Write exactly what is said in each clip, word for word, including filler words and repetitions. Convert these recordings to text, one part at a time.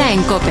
Menorca en COPE.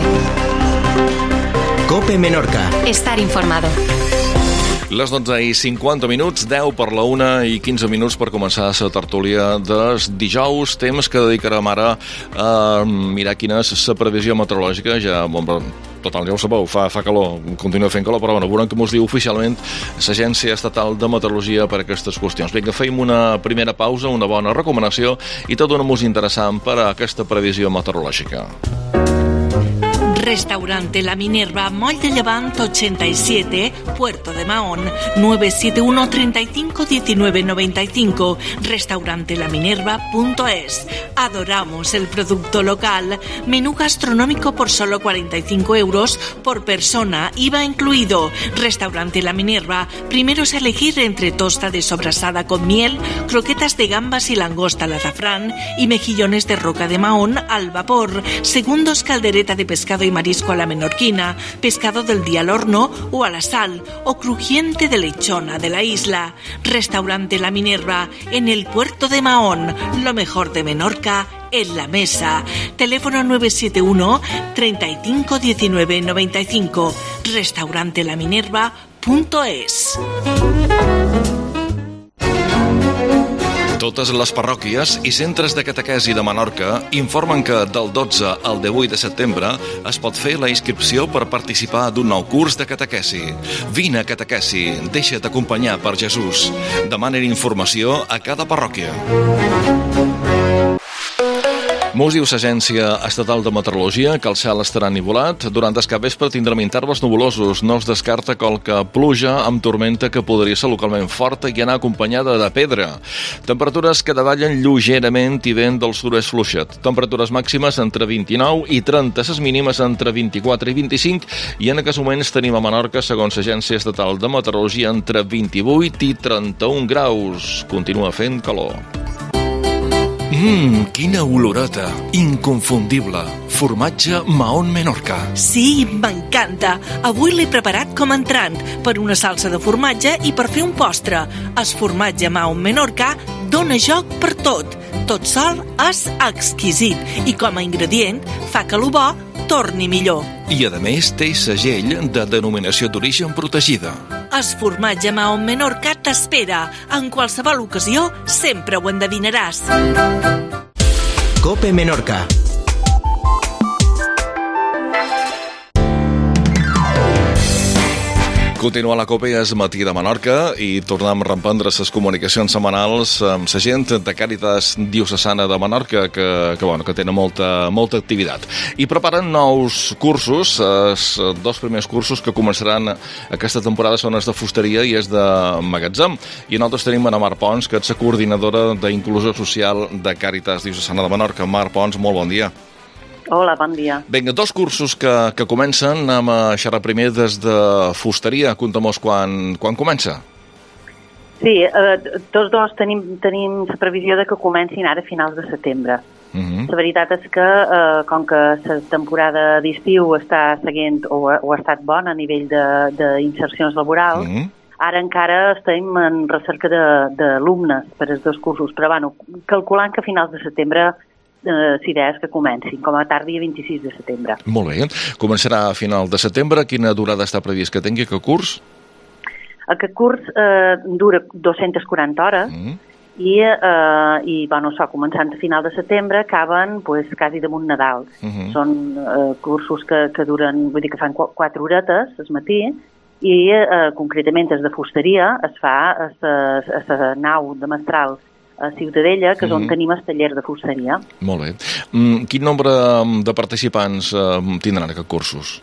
COPE Menorca. Estar informado. Les dotze i cinquanta minuts, deu per la una i quinze minuts per començar la tertúlia dels dijous, temps que dedicarem ara a mirar quina és la previsió meteorològica. Ja, bon, total, ja ho sabeu, fa, fa calor, continua fent calor, però bueno, veurem com us diu oficialment l'Agència Estatal de Meteorologia per a aquestes qüestions. Vinga, feim una primera pausa, una bona recomanació i tot un música interessant per a aquesta previsió meteorològica. Restaurante La Minerva, Moll de Llevant ochenta y siete, Puerto de Mahón, nueve siete uno, treinta y cinco, diecinueve noventa y cinco, restaurantelaminerva punto es. Adoramos el producto local. Menú gastronómico por solo cuarenta y cinco euros por persona, I V A incluido. Restaurante La Minerva. Primero es elegir entre tosta de sobrasada con miel, croquetas de gambas y langosta al azafrán y mejillones de roca de Mahón al vapor. Segundos, caldereta de pescado y marisco a la menorquina, pescado del día al horno o a la sal, o crujiente de lechona de la isla. Restaurante La Minerva, en el Puerto de Mahón. Lo mejor de Menorca en la mesa. Teléfono nueve siete uno, treinta y cinco, diecinueve noventa y cinco. restaurantelaminerva punto es. Totes les parròquies i centres de catequesi de Menorca informen que del dotze al divuit de setembre es pot fer la inscripció per participar d'un nou curs de catequesi. Vine a catequesi, deixa't acompanyar per Jesús. Demanen informació a cada parròquia. Mos diu l'Agència Estatal de Meteorologia que el cel estarà ennuvolat. Durant el capvespre tindrem intervals nuvolosos. No es descarta qualque pluja amb tormenta que podria ser localment forta i anar acompanyada de pedra. Temperatures que davallen lleugerament i vent del sud-est fluixet. Temperatures màximes entre vint-i-nou i trenta, les mínimes entre vint-i-quatre i vint-i-cinc, i en aquests moments tenim a Menorca, segons l'Agència Estatal de Meteorologia, entre vint-i-vuit i trenta-un graus. Continua fent calor. Mmm, quina oloreta, inconfundible. Formatge Mahón Menorca. Sí, m'encanta. Avui l'he preparat com a entrant, per una salsa de formatge i per fer un postre. El formatge Mahón Menorca dona joc per tot. Tot sol és exquisit i com a ingredient fa que lo bo torni millor. I a més té segell de denominació d'origen protegida. El formatge Mahón Menorca t'espera. En qualsevol ocasió sempre ho endevinaràs. COPE Menorca. Continua la COPE, és Matí de Menorca i tornem a reprendre les comunicacions setmanals amb la gent de Càritas Diocesana de Menorca que, que, bueno, que tenen molta, molta activitat. I preparen nous cursos. Els dos primers cursos que començaran aquesta temporada són els de fusteria i els de magatzem. I nosaltres tenim a Mar Pons, que és la coordinadora d'inclusió social de Càritas Diocesana de Menorca. Mar Pons, molt bon dia. Hola, bon dia. Vinga, dos cursos que, que comencen. Anem a xerrar primer des de fusteria. Conta'm-nos quan, quan comença. Sí, eh, tots dos tenim, tenim la previsió de que comencin ara a finals de setembre. Uh -huh. La veritat és que, eh, com que la temporada d'estiu està seguint o, o ha estat bona a nivell d'insercions laborals, uh -huh. ara encara estem en recerca d'alumnes per als dos cursos, però bueno, calculant que a finals de setembre Uh, si idea és que comencin, com a tard dia vint-i-sis de setembre. Molt bé. Començarà a final de setembre. Quina durada està previst que tingui aquest curs? Aquest curs uh, dura dues-centes quaranta hores mm. i, uh, i bueno, això, començant a final de setembre, acaben pues, quasi damunt Nadal. Mm -hmm. Són uh, cursos que, que duren, vull dir que fan qu quatre horetes al matí i uh, concretament es de fusteria es fa a la nau de Mestral a Ciutadella, que és on mm-hmm. tenim el taller de fusteria. Molt bé. Mm, quin nombre de participants eh, tindran aquests cursos?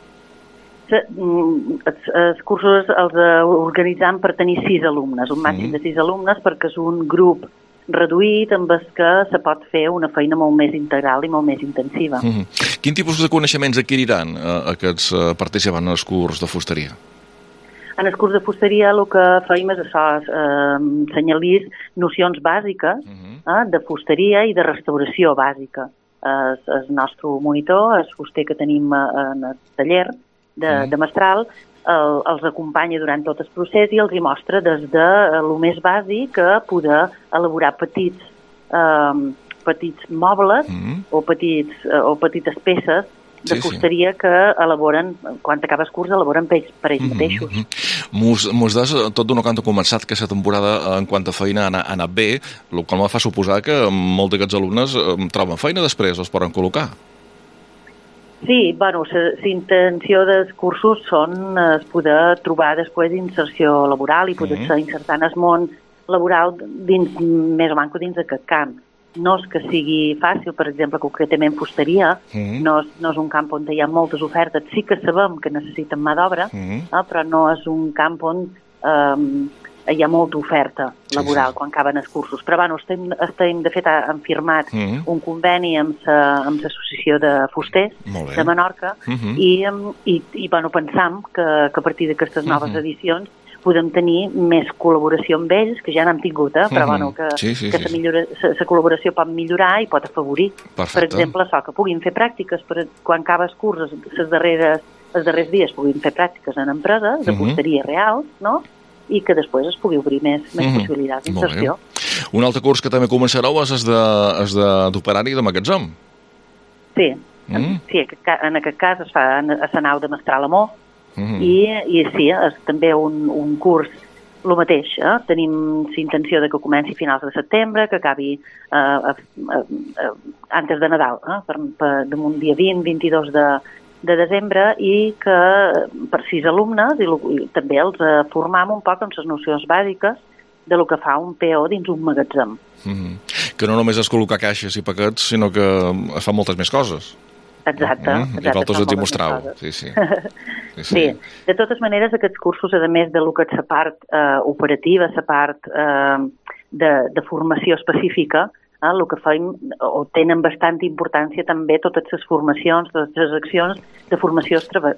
Els, els cursos els organitzam per tenir sis alumnes, un màxim mm-hmm. de sis alumnes, perquè és un grup reduït amb el que se pot fer una feina molt més integral i molt més intensiva. Mm-hmm. Quin tipus de coneixements adquiriran eh, aquests eh, participants als curs de fusteria? En el curs de fusteria el que feim és això, eh, senyalir nocions bàsiques uh-huh. eh, de fusteria i de restauració bàsica. El, el nostre monitor, el fuster que tenim en el taller de, uh-huh. de Mestral, el, els acompanya durant tot el procés i els hi mostra des de lo més bàsic a poder elaborar petits, eh, petits mobles uh-huh. o, petits, eh, o petites peces de fusteria que elaboren, quan acabes curs, elaboren per ells, per ells mateixos. Mm-hmm. Mos des tot d'una canta començat que aquesta temporada en quant a feina ha anat bé, el qual me fa suposar que molts d'aquests alumnes troben feina després, es poden col·locar. Sí, bueno, la intenció dels cursos són eh, poder trobar després inserció laboral i poder mm-hmm. insertar en el món laboral dins, més o manco dins d'aquest camp. No és que sigui fàcil, per exemple, concretament fusteria, mm-hmm. no, és, no és un camp on hi ha moltes ofertes, sí que sabem que necessiten mà d'obra, mm-hmm. eh, però no és un camp on eh, hi ha molta oferta laboral sí, sí. quan acaben els cursos. Però bueno, estem, estem de fet, hem firmat mm-hmm. un conveni amb l'Associació de Fusters de Menorca mm-hmm. i, i, i bueno, pensam que, que a partir d'aquestes noves mm-hmm. edicions podem tenir més col·laboració amb ells, que ja n'hem tingut, eh? però mm-hmm. bueno, que, sí, sí, que sí. la col·laboració pot millorar i pot afavorir. Perfecte. Per exemple, això, que puguin fer pràctiques per, quan acaba els curs, els darreres, els darrers dies puguin fer pràctiques en empreses, de mm-hmm. fusteria reals, no? I que després es pugui obrir més, més mm-hmm. possibilitats d'inserció. Un altre curs que també començareu és d'operari de, de magatzem. Sí, mm-hmm. sí, en aquest cas es fa a la nau de Mestral Amor, mm-hmm. I, i sí, és també un, un curs el mateix, eh? Tenim la intenció de que comenci a finals de setembre, que acabi eh, eh, eh, antes de Nadal, eh? per, per, damunt dia vint, vint-i-dos de, de desembre, i que per sis alumnes i, i també els eh, formam un poc amb les nocions bàsiques de lo que fa un P O dins un magatzem. Mm-hmm. Que no només és col·locar caixes i paquets, sinó que es fan moltes més coses. Exacte. Mm, exacte I vosaltres ens hi mostrau. Sí, sí. Sí, sí. Sí. De totes maneres, aquests cursos, a més de lo que és la part eh, operativa, la part eh, de, de formació específica, eh, el que fem, o tenen bastanta importància també totes les formacions, totes les accions de formació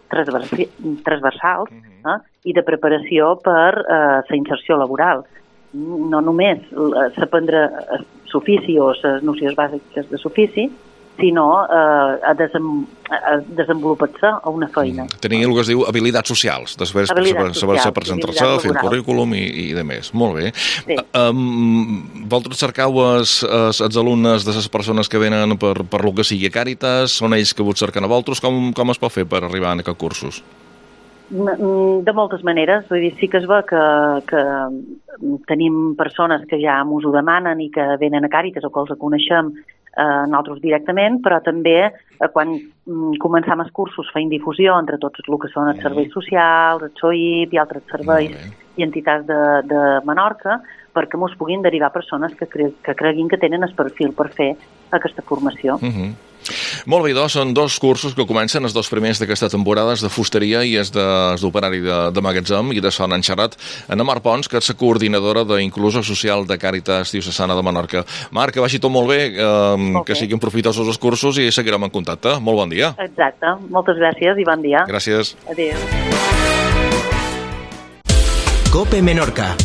transversals eh, i de preparació per eh, la inserció laboral. No només s'aprendre l'ofici o les nocions bàsiques de l'ofici, sinó eh, a, desem, a desenvolupar-se a una feina. Tenir el que es diu habilitats socials, després saber-se presentar-se, fer el currículum i, i de més. Molt bé. Sí. Um, vosaltres cercau els, els, els alumnes de les persones que venen per, per lo que sigui a Càritas? Són ells que vos cerquen a vosaltres? Com, com es pot fer per arribar a aquests cursos? De moltes maneres. Vull dir, sí que es ve que, que tenim persones que ja ens ho demanen i que venen a Càritas o que els coneixem eh, nosaltres directament, però també eh, quan mm, començam els cursos feim difusió entre tots el que són els serveis socials, el S O I P i altres serveis i entitats de, de Menorca, perquè ens puguin derivar persones que, cre que creguin que tenen el perfil per fer aquesta formació. Uh-huh. Molt bé, doncs, són dos cursos que comencen, els dos primers d'aquesta temporada, és de fusteria i és d'operari de, de, de magatzem, i de son han xerrat en Mar Pons, que és la coordinadora d'Inclusió Social de Càritas Diocesana de Menorca. Marc, que vagi tot molt bé, eh, molt que bé. Siguin profitosos els cursos i seguirem en contacte. Molt bon dia. Exacte, moltes gràcies i bon dia. Gràcies. Adéu. Cope Menorca.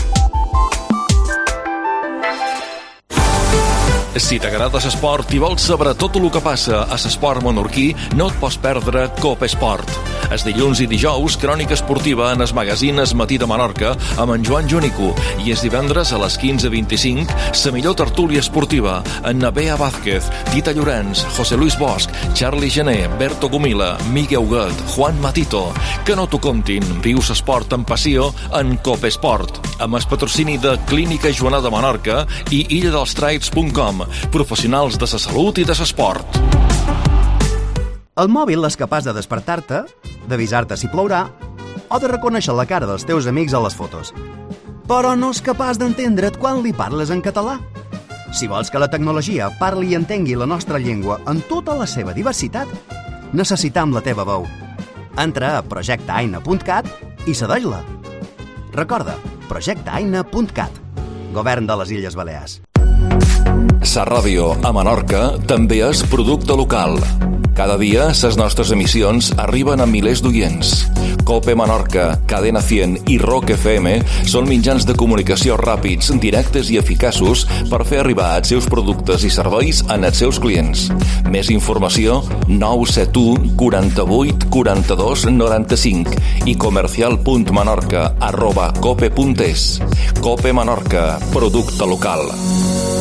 Si t'agrada l'esport i vols saber tot el que passa a l'esport menorquí, no et pots perdre Cope Esport. Els dilluns i dijous, crònica esportiva en el magazín Es Matí de Menorca amb en Joan Jonico, i els divendres a les quinze vint-i-cinc la millor tertúlia esportiva amb Bea Vázquez, Tita Llorenç, José Luis Bosch, Charlie Gené, Berto Gomila, Miguel Huguet, Juan Matito. Que no t'ho contin, viu l'esport amb passió en Cope Esport, amb el patrocini de Clínica Joana de Menorca i illa dels traits punt com, professionals de la salut i de l'esport. El mòbil és capaç de despertar-te, d'avisar-te si plourà o de reconèixer la cara dels teus amics a les fotos. Però no és capaç d'entendre't quan li parles en català. Si vols que la tecnologia parli i entengui la nostra llengua en tota la seva diversitat, necessitam la teva veu. Entra a projecte aina punt cat i cedeix-la. Recorda, projecte aina punt cat. Govern de les Illes Balears. Sa ràdio a Menorca també és producte local. Cada dia, les nostres emissions arriben a milers d'oients. Cope Menorca, Cadena cent i Rock F M són mitjans de comunicació ràpids, directes i eficaços per fer arribar els seus productes i serveis als seus clients. Més informació, nou set u, quaranta-vuit, quaranta-dos, noranta-cinc i comercial punt menorca arroba cope punt es. Cope Menorca, producte local.